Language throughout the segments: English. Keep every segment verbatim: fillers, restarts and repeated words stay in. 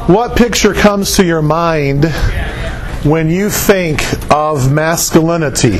What picture comes to your mind when you think of masculinity?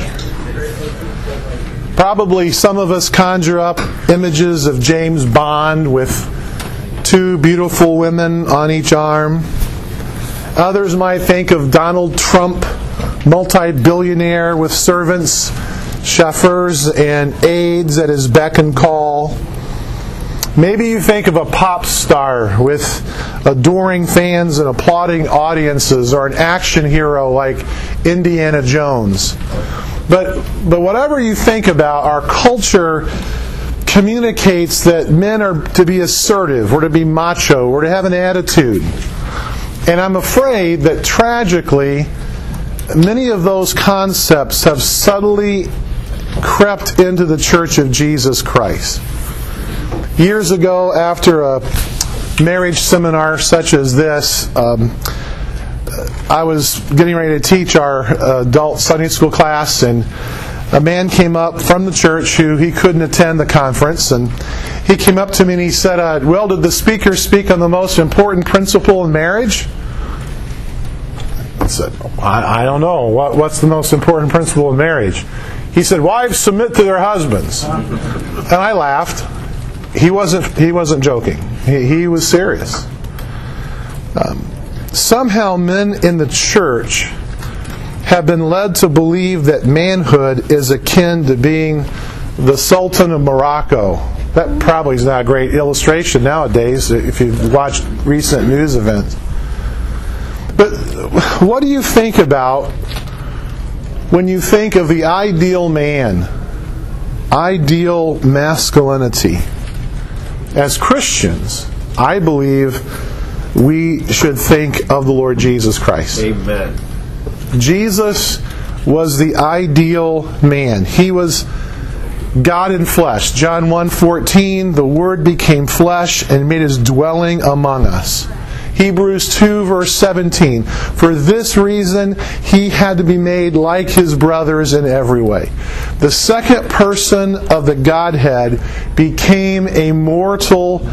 Probably some of us conjure up images of James Bond with two beautiful women on each arm. Others might think of Donald Trump, multi-billionaire with servants, chauffeurs, and aides at his beck and call. Maybe you think of a pop star with adoring fans and applauding audiences, or an action hero like Indiana Jones. But but whatever you think about, our culture communicates that men are to be assertive, we're to be macho, we're to have an attitude. And I'm afraid that tragically, many of those concepts have subtly crept into the Church of Jesus Christ. Years ago, after a marriage seminar such as this, um, I was getting ready to teach our adult Sunday school class, and a man came up from the church who he couldn't attend the conference, and he came up to me and he said, uh, well, did the speaker speak on the most important principle in marriage? I said, I, I don't know. What, what's the most important principle in marriage? He said, wives submit to their husbands. And I laughed. He wasn't He wasn't joking. He, he was serious. Um, somehow men in the church have been led to believe that manhood is akin to being the Sultan of Morocco. That probably is not a great illustration nowadays if you've watched recent news events. But what do you think about when you think of the ideal man, ideal masculinity? As Christians, I believe we should think of the Lord Jesus Christ. Amen. Jesus was the ideal man. He was God in flesh. John one fourteen, the Word became flesh and made His dwelling among us. Hebrews two verse seventeen, for this reason He had to be made like His brothers in every way. The second person of the Godhead became a mortal